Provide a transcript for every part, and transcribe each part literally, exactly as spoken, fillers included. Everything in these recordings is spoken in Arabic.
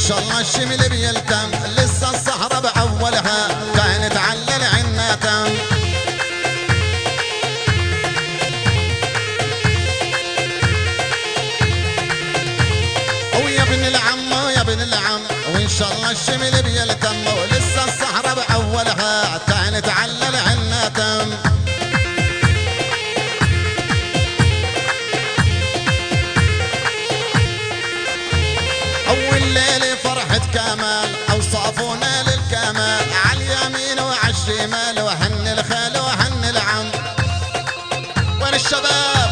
شاء الله الشمل بيلتم، لسه الصحراء بعولها كانت على العنا تم. ويا ابن العم يا ابن العم وان شاء الله الشمل بيلتم، ولسه الصحراء بعولها كانت على العنا تم. أول ليلة فرحة كمال أوصافونا للكمال، عاليمين وعالشمال وهن الخال وهن العم. وين الشباب؟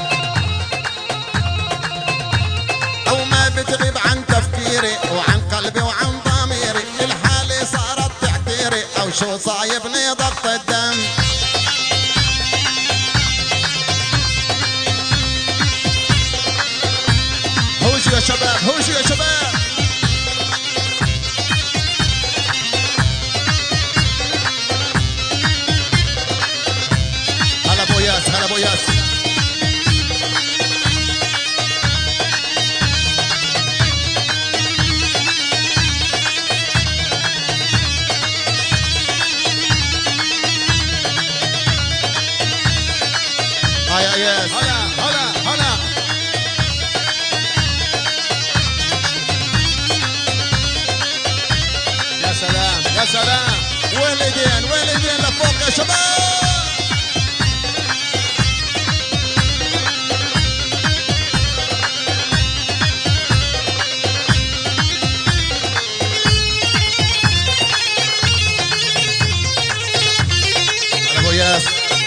أو ما بتغيب عن تفكيري وعن قلبي وعن ضميري، الحالة صارت تعتيري أو شو صايبني ضغط الدم. هوشوا يا شباب هوشوا يا شباب. هلا ابو ياس هلا ابو ياس. هيا ياس هلا هلا هلا. يا سلام يا سلام. وين الايدين وين الايدين لفوق يا شباب. هلا ابو ياس.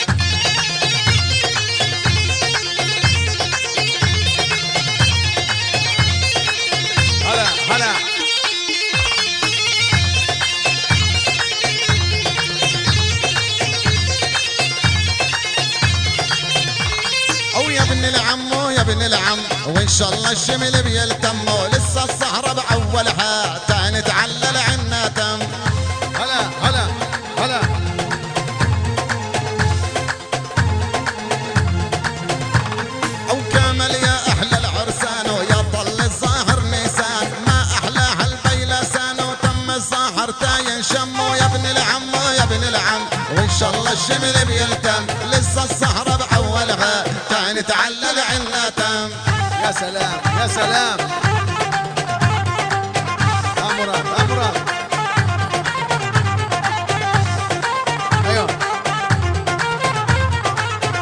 هلا هلا. او يا ابن العم يا ابن العم وان شاء الله الشمل بيلتم، ولسه الصحراء بعولها كانت على العنا تم. هلا هلا هلا. او كامل يا احلى العرسان ويا طل الظاهر نيسان، ما احلاها البيلسان وتم الظاهر تاين شمو. يا ابن العم يا ابن العم وان شاء الله الشمل بيلتم، لسه الصحراء بعولها كانت على العنا تم. يا سلام يا سلام. امرك امرك. ايوه.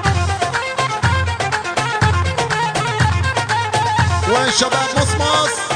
وين شباب مصمص؟